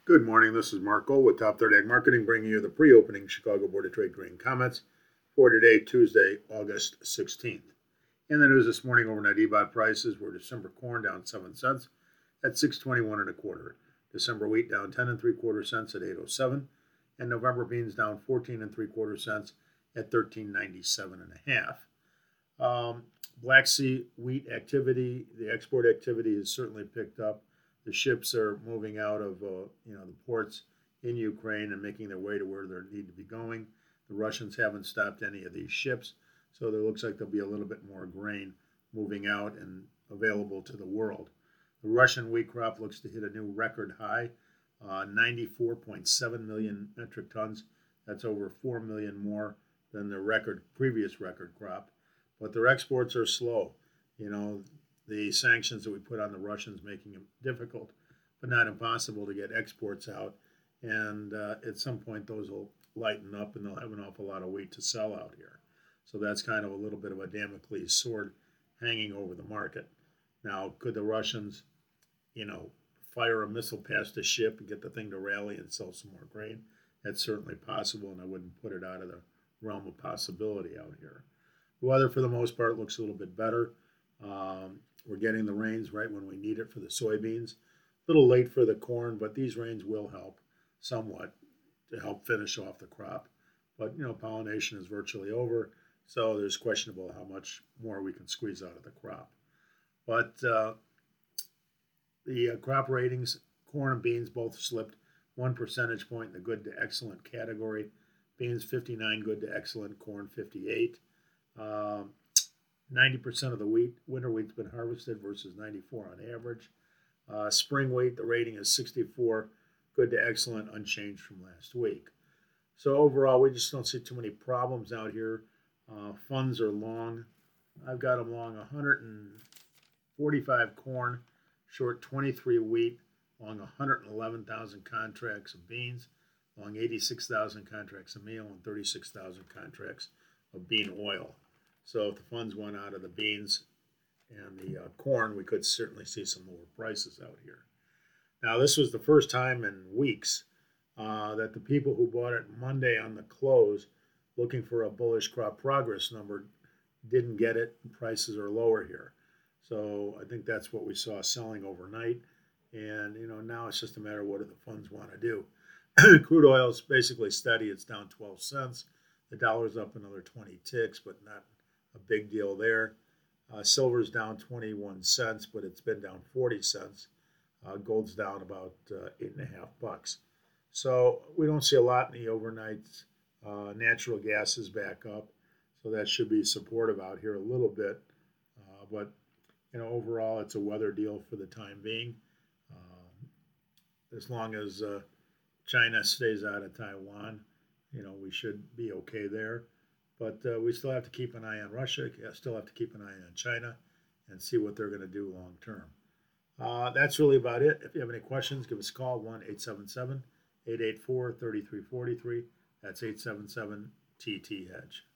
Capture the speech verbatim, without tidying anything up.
Good morning. This is Mark Gold with Top thirty Ag Marketing, bringing you the pre-opening Chicago Board of Trade grain comments for today, Tuesday, August sixteenth. In the news this morning, overnight E B O T prices were December corn down seven cents at six twenty-one and a quarter. December wheat down ten and three quarter cents at eight oh seven, and November beans down fourteen and three quarter cents at thirteen ninety-seven and a half. Um, Black Sea wheat activity, the export activity has certainly picked up. The ships are moving out of uh, you know the ports in Ukraine and making their way to where they need to be going. The Russians haven't stopped any of these ships, so there looks like there'll be a little bit more grain moving out and available to the world. The Russian wheat crop looks to hit a new record high, uh, ninety-four point seven million metric tons. That's over four million more than the record previous record crop. But their exports are slow. You know, the sanctions that we put on the Russians making it difficult, but not impossible to get exports out. And uh, at some point, those will lighten up and they'll have an awful lot of wheat to sell out here. So that's kind of a little bit of a Damocles sword hanging over the market. Now, could the Russians, you know, fire a missile past a ship and get the thing to rally and sell some more grain? That's certainly possible, and I wouldn't put it out of the realm of possibility out here. The weather, for the most part, looks a little bit better. Um, we're getting the rains right when we need it for the soybeans. A little late for the corn, but these rains will help somewhat to help finish off the crop. But, you know, pollination is virtually over, so there's questionable how much more we can squeeze out of the crop. But uh, the uh, crop ratings, corn and beans both slipped one percentage point in the good to excellent category. Beans fifty-nine good to excellent, corn fifty-eight. Um, ninety percent of the wheat, winter wheat's been harvested versus ninety-four on average. Uh, spring wheat, the rating is sixty-four, good to excellent, unchanged from last week. So overall, we just don't see too many problems out here. Uh, funds are long. I've got them long one hundred forty-five corn, short twenty-three wheat, long one hundred eleven thousand contracts of beans, long eighty-six thousand contracts of meal, and thirty-six thousand contracts of bean oil. So if the funds went out of the beans and the uh, corn, we could certainly see some lower prices out here. Now, this was the first time in weeks uh, that the people who bought it Monday on the close looking for a bullish crop progress number didn't get it. Prices are lower here. So I think that's what we saw selling overnight. And, you know, now it's just a matter of what do the funds want to do. Crude oil is basically steady. It's down twelve cents. The dollar's up another twenty ticks, but not a big deal there. Uh, silver's down twenty-one cents, but it's been down forty cents. Uh, gold's down about uh, eight and a half bucks. So we don't see a lot in the overnight. Uh, natural gas is back up, so that should be supportive out here a little bit. Uh, but you know, overall, it's a weather deal for the time being. Um, as long as uh, China stays out of Taiwan, you know, we should be okay there. But uh, we still have to keep an eye on Russia, still have to keep an eye on China, and see what they're going to do long term. Uh, that's really about it. If you have any questions, give us a call, one eight seven seven, eight eight four, three three four three. That's eight seven seven T T Hedge.